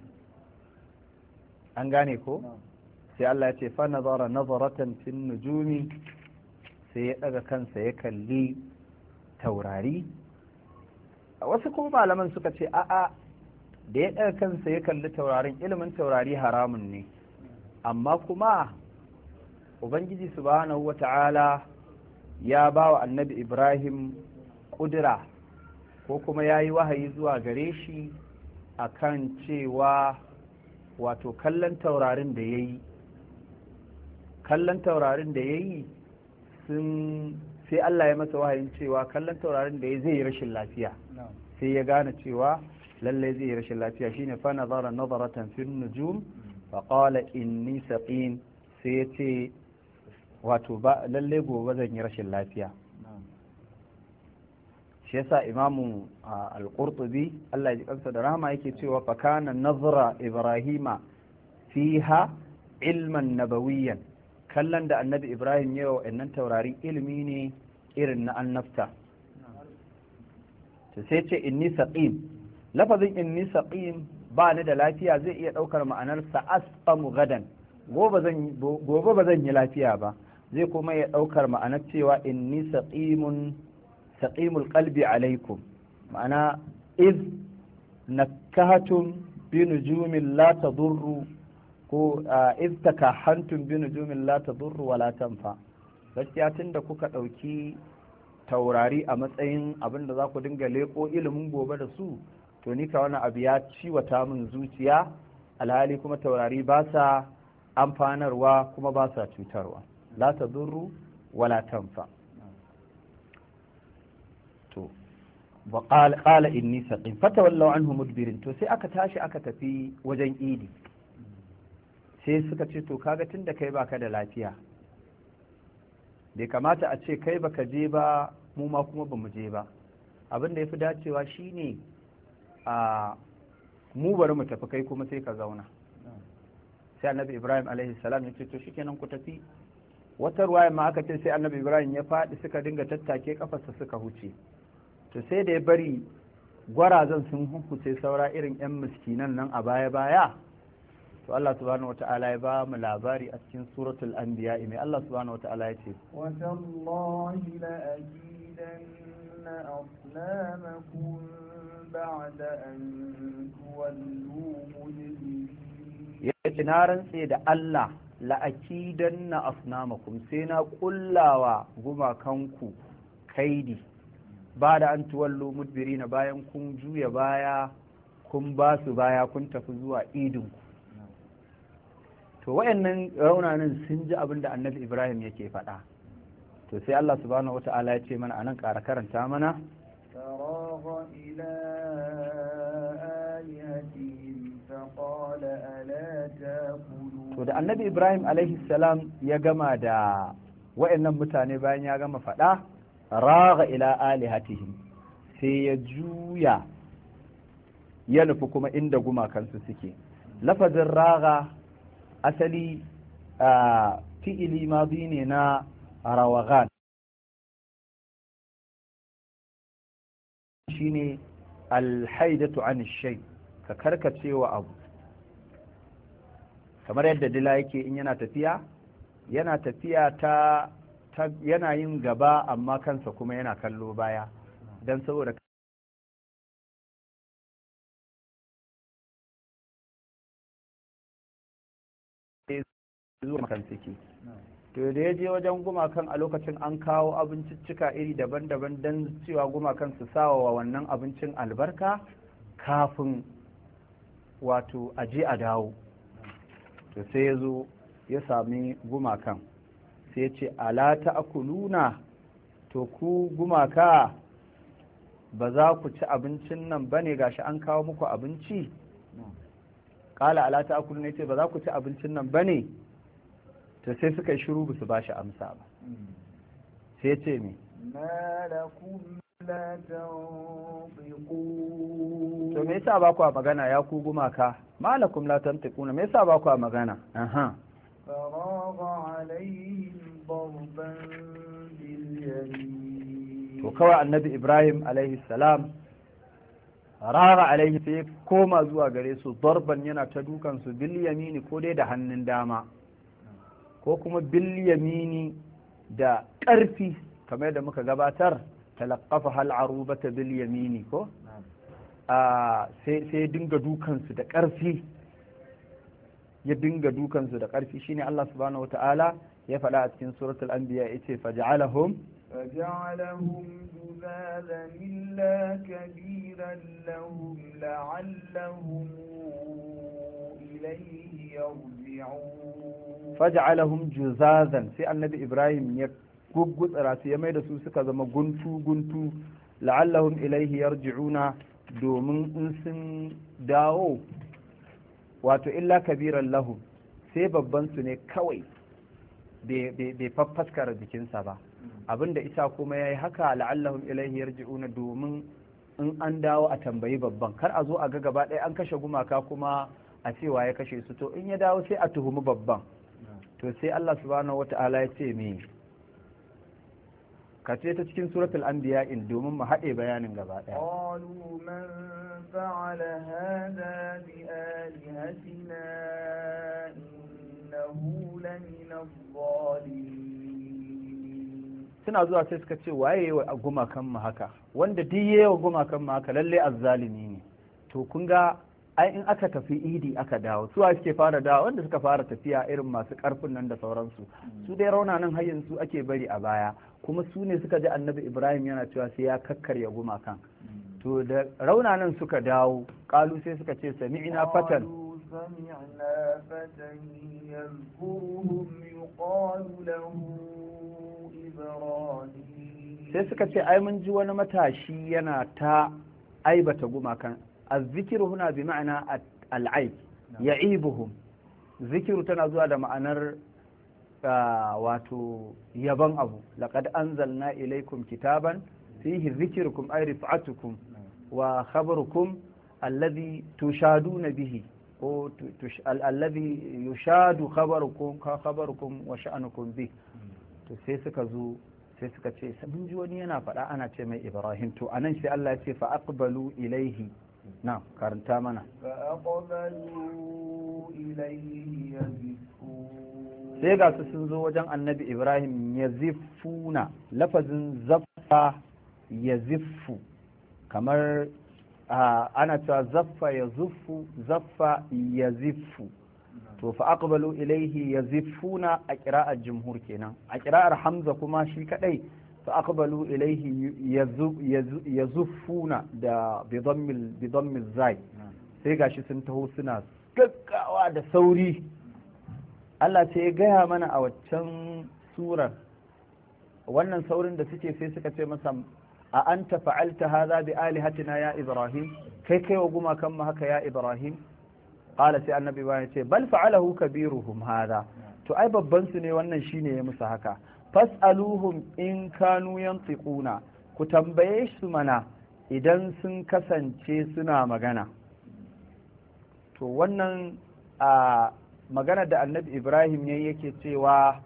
An gane ko? Sai Allah ya ce fa nazara nazaratan fin nujumi, sai ya ɗaga kansa ya kalli taurari. Wasu kuma malaman suka ce a'a, da ya ɗaga kansa ya kalli taurarin, ilimin taurari haramun ne, amma kuma Ubangiji subhanahu wa ta'ala ya ba wa annabi Ibrahim ƙudura, ko kuma ya yi wahayi zuwa gare shi a kan cewa wato kallon taurarin da ya yi kallon taurarin da ya yi sun sai Allah ya masa wahayin cewa kallon taurarin da ya zai yi rashin lafiya, sai ya gane cewa lallai zai yi rashin lafiya. Shine fa nazara nazaratan fin nujum fa qala inni saqim, sai ya ce wato ba lallai gobe zan yi rashin lafiya. Shi yasa imamu al-Qurtubi Allah ya ji kansa da rahama yake cewa fa kana nazra ibrahima fiha ilman nabawiyyan, kallon da annabi Ibrahim yawa wa'annan taurari ilimi ne irin na annabta. to sai ce inni saqim, lafazin inni saqim ba ni da lafiya zai iya daukar ma'anar sa'asfamu gadan, gobe zan gobe ba zan yi lafiya ba, zai kuma ya daukar ma'anar cewa inni saqimun saqimul qalbi alaikum, ma'ana iz nakahatum bi nujumin la tadurru ko iz takahantum bi nujumin la tadurru wala tanfa. Gaskiya tunda kuka dauki taurari a matsayin abin da za ku dinga leko ilimin gobe da su, to ni ka wani abu ya ciwata min zuciya, alhali kuma taurari ba sa amfanarwa kuma ba sa cutarwa, la tadurru wala tanfa. to wa qala qala inni saqim fatawallaw anhu mudbirin, to sai aka tashi aka tafi wajen idi, sai suka ce to kaga tunda kai baka da lafiya, bai kamata a ce kai baka je ba mu ma kuma bamu je ba, abin da yafi dacewa shine a mu bari mu tafi kai kuma sai ka zauna. sai annabi Ibrahim alaihi salam ya ce to shikenan ku tafi. Wata ruwaya ma aka ce sai annabi Ibrahim ya faɗi suka dinga tattake kafarsa suka huce, to sai da ya bari gwarazan sun hukuce saura irin yan miskinan nan a baya baya, to Allah subhanahu wata'ala ya ba mu labari a cikin suratul anbiya mai Allah subhanahu wata'ala ya ce wa tallahi la ajidanna aslamakum ba'da an tuwallu mudbirin, yace na rantse da Allah la akidanna asnamakum, sai na kullawa gumakanku kaidi ba da an tuwallo mudbirina, bayan kun juya baya kun ba su baya kun tafi zuwa idinku. to wayannan raunanin sun ji abin da annabi Ibrahim yake faɗa, to sai Allah subhanahu wata'ala ya ce mana anan ƙara karanta mana faragha ila alihatihim faqala ala taqulun. to da annabi Ibrahim alaihi salam ya gama da wayannan mutane, bayan ya gama faɗa raga ila alihatihim, sai ya juya ya nufi kuma inda gumakansu suke. lafazin raga asali a fi'ili madi ne na rawagan, shine alhaidatu an shay, ka karkacewa abu, kamar yadda dila yake in yana tafiya yana tafiya ta yana yin gaba amma kansa kuma yana kallo baya, don saboda zuwa kan suke. to da ya je wajen gumakan a lokacin an kawo abinciccika iri daban-daban don cewa gumakan su sawa wa wannan abincin albarka kafin wato aje a dawo. to sai ya zo ya sami gumakan sai ce ala ta'kuluna, to ku gumaka ba za ku ci abincin nan bane, gashi an kawo muku abinci. Kala ala ta'kuluna, ce ba za ku ci abincin nan bane, to sai suka yi shiru ba su bashi amsa ba. sai ce me ma lakum لا تنطقون to me yasa ba ku magana ya ku gumaka malakum la tantiquna me yasa ba ku magana aha فراغ عليهم ضربا باليمين to kawai annabi Ibrahim alaihi salam raga alaihi sai koma zuwa gare su darban yana ta dukan su bil yamini ko dai da hannun dama ko kuma bil yamini da ƙarfi kamar yadda muka gabatar talaqqafa hal arubata bil yamini ko a sai sai dinga dukan su da ƙarfi ya dinga dukan su da ƙarfi shine Allah subhanahu wataala ya faɗa a cikin suratul anbiya yace faj'alahum فجعلهم جذاذا إلا كبيرا لهم لعلهم إليه يرجعون فجعلهم جذاذا sai annabi Ibrahim ya guggutsara su ya mai da su suka zama guntu guntu la'allahum ilaihi yarji'una domin in sun dawo wato illa kabiran lahum sai babban su ne kawai bai faffaskara jikinsa ba abinda isa kuma yayi haka la'allahum ilaihi yarji'una domin in an dawo a tambayi babban kar a zo a ga gaba ɗaya an kashe gumaka kuma a cewa ya kashe su to in ya dawo sai a tuhumi babban to sai Allah subhanahu wata'ala ya ce me ka ce ta cikin suratul anbiya in domin mu haɗe bayanin gaba ɗaya qalu man fa'ala hadha bi alihatina innahu lamina adh-dhalimin suna zuwa sai suka ce waye wa gumakan mu haka wanda duk yayi wa gumakan mu haka lalle azzalimi ne to kun ga ai in aka tafi idi aka dawo su suke fara dawo wanda suka fara tafiya irin masu karfin nan da sauransu su dai raunanan hayyin su ake bari a baya kuma su ne suka ji annabi Ibrahim yana cewa sai ya kakkarya gumakan to da raunanan suka dawo kalu sai suka ce sami'na fatan سمعنا فتى يذكرهم يقال له إبراهيم sai suka ce ai mun ji wani matashi yana ta aibata gumakan azzikiru huna bi ma'ana al'aib ya'ibuhum zikiru tana zuwa da ma'anar wato yaban abu laqad anzalna ilaykum kitaban fihi dhikrukum ay rif'atukum wa khabarukum alladhi tushaduna bihi ko alladhi yushadu khabarukum ka khabarukum wa sha'nukum bi to sai suka zo sai suka ce mun ji wani yana faɗa ana ce mai Ibrahim to anan sai Allah ya ce fa aqbalu ilayhi na karanta mana fa aqbalu ilayhi yazifun sai ga su sun zo wajen annabi Ibrahim yazifuna lafazin zaffa yaziffu kamar ana cewa zaffa ya zuffu zaffa ya ziffu to fa aqbalu ilaihi yaziffuna a qira'ar jumhur kenan a qira'ar hamza kuma shi kadai fa aqbalu ilaihi yazuffuna da bi dhammil bi dhammil zai sai gashi sun taho suna gaggawa da sauri Allah sai ya gaya mana a waccan surar wannan saurin da suke sai suka ce masa a anta fa'alta hadha bi alihatina ya ibrahim kai kai wa gumakan mu haka ya ibrahim qala sai annabi ba ya ce bal fa'alahu kabiruhum hadha to ai babban su ne wannan shine ya musu haka fas'aluhum in kanu yantiquna ku tambaye su mana idan sun kasance suna magana to wannan a magana da annabi ibrahim yayi yake cewa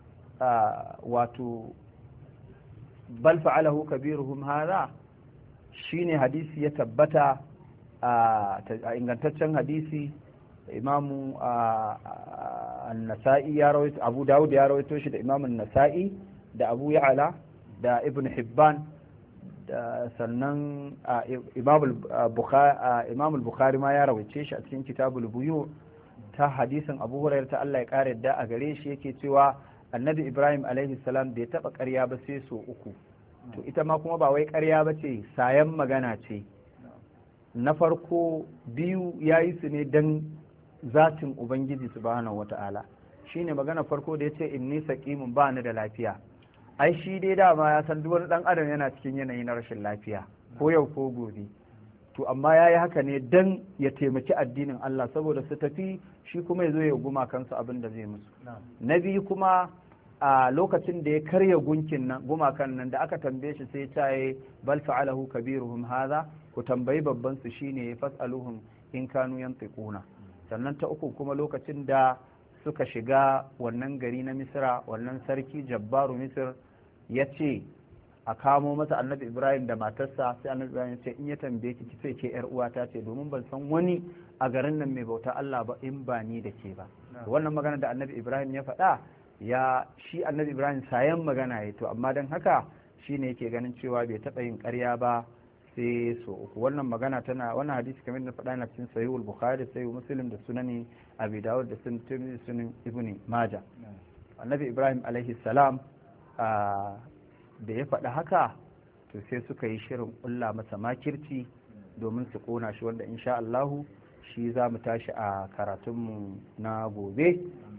wato bal fa'alahu kabiruhum hadha shine hadisi ya tabbata a ingantaccen hadisi imamu an-nasa'i ya rawaito abu dawud ya rawaito shi da imamu an-nasa'i da abu ya'la da ibn hibban da sannan imam al-bukhari ma ya rawaice shi a cikin kitabul buyu ta hadisin abu hurairah ta Allah ya kare da a gare shi yake cewa annabi ibrahim alaihi salam bai taba ƙarya ba sai so uku to ita ma kuma ba wai ƙarya ba ce sayan magana ce na farko biyu ya yi su ne don zatin ubangiji subhanahu wata'ala shine magana farko da ya ce inni saqimun ba ni da lafiya ai shi dai dama ya san duk wani dan adam yana cikin yanayi na rashin lafiya ko yau ko gobe to amma ya yi haka ne don ya taimaki addinin Allah saboda su tafi shi kuma ya zo ya guma kansu abin da zai musu na biyu kuma a lokacin da ya karya gunkin nan gumakan nan da aka tambaye shi sai ta yi bal fa'alahu kabiruhum hadha ku tambayi babban su shine fas'aluhum in kanu yantiquna. sannan ta uku kuma lokacin da suka shiga wannan gari na misra wannan sarki jabbaru misir ya ce a kamo masa annabi ibrahim da matarsa, sai annabi ibrahim ya ce in ya tambaye ki ki ce ke yar uwata ce domin ban san wani a garin nan mai bauta Allah ba in ba ni da ke ba. wannan magana da annabi ibrahim ya faɗa, ya shi annabi ibrahim sayan magana ya to amma don haka shine yake ganin cewa bai taɓa yin ƙarya ba sai so uku. wannan magana tana wannan hadisi kamar da faɗa na cikin sahihul bukhari sahihul muslim da sunani abi dawud da sunan tirmidhi sunan ibni majah. annabi ibrahim alaihi salam da ya faɗi haka to sai suka yi shirin ƙulla masa makirci domin su ƙona shi, wanda insha Allahu shi za mu tashi a karatunmu na gobe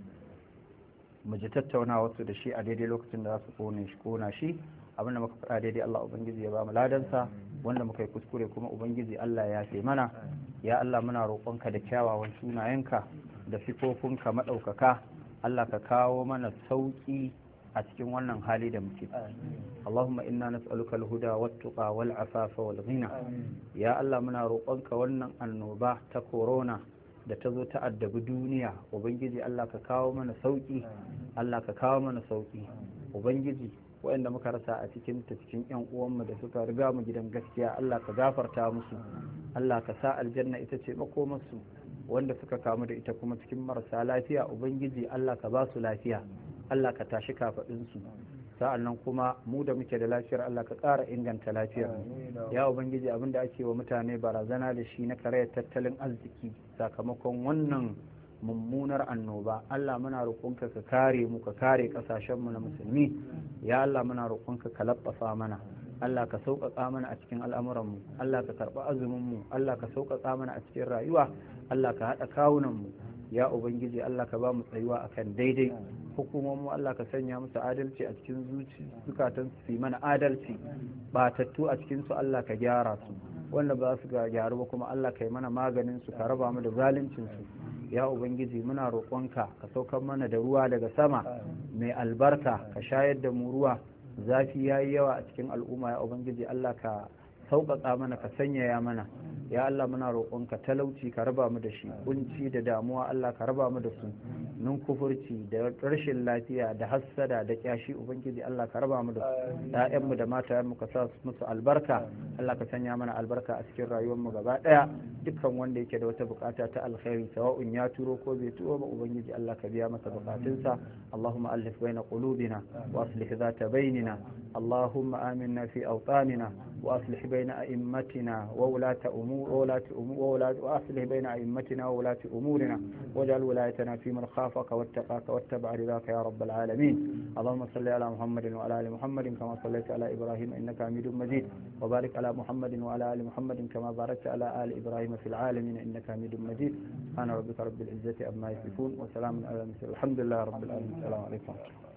mu ji tattauna wasu da shi a daidai lokacin da za su ƙona shi. abinda muka faɗa daidai Allah ubangiji ya ba mu ladansa, wanda muka yi kuskure kuma ubangiji Allah ya fi mana. ya Allah muna roƙonka da kyawawan sunayenka da sifofinka maɗaukaka, Allah ka kawo mana sauƙi a cikin wannan hali da muke. Allahumma inna nas'aluka al-huda wat-tuqa wal-afafa wal-ghina. ya Allah muna roƙonka wannan annoba ta corona da ta zo ta addabi duniya, ubangiji Allah ka kawo mana sauƙi, Allah ka kawo mana sauƙi ubangiji. waɗanda muka rasa a cikin ta cikin ƴan uwanmu da suka riga mu gidan gaskiya, Allah ka gafarta musu, Allah ka sa aljanna ita ce makomarsu. wanda suka kamu da ita kuma cikin marasa lafiya, ubangiji Allah ka ba su lafiya, Allah ka tashi kafaɗinsu. sa'annan kuma mu da muke da lafiyar Allah ka ƙara inganta lafiyar mu. ya ubangiji abin da ake wa mutane barazana da shi na karayar tattalin arziki sakamakon wannan mummunar annoba, Allah muna roƙonka ka kare mu, ka kare ƙasashenmu na musulmi. ya Allah muna roƙonka ka labbafa mana, Allah ka sauƙaƙa mana a cikin al'amuranmu, Allah ka karɓi azuminmu, Allah ka sauƙaƙa mana a cikin rayuwa, Allah ka haɗa kawunanmu. ya ubangiji Allah ka ba mu tsayuwa akan daidai. hukumomu Allah ka sanya musu adalci a cikin zukatan su yi mana adalci, batattu a cikin su Allah ka gyara su, wanda ba su ga gyaru ba kuma Allah ka yi mana maganin su, ka raba mu da zaluncin su. ya ubangiji muna roƙonka ka saukar mana da ruwa daga sama mai albarka, ka shayar da mu ruwa. zafi yayi yawa a cikin al'umma, ya ubangiji Allah ka sauƙaƙa mana, ka sanyaya mana. ya Allah muna roƙonka talauci ka raba mu da shi, kunci da damuwa Allah ka raba mu da su, nun kufurci da rashin lafiya da hassada da kyashi ubangiji Allah ka raba mu da su. ƴaƴanmu da matayenmu ka sa musu albarka, Allah ka sanya mana albarka a cikin rayuwar mu gaba ɗaya. dukkan wanda yake da wata bukata ta alkhairi sawa'un ya turo ko bai turo ba ubangiji Allah ka biya masa bukatunsa. Allahumma allif baina qulubina wa aslih dhata bainina, Allahumma aminna fi awtanina wa aslih baina a'immatina wa ulata umur وولاة أمور وأصلح بين أئمتنا وولاة أمورنا واجعل ولايتنا في من خافك واتقاك واتبع رضاك يا رب العالمين. اللهم صل على محمد وعلى آل محمد كما صليت على إبراهيم إنك حميد مجيد، وبارك على محمد وعلى آل محمد كما باركت على آل إبراهيم في العالمين إنك حميد مجيد. سبحان ربك رب العزة عما يصفون وسلام على المرسلين، الحمد لله رب العالمين. السلام عليكم.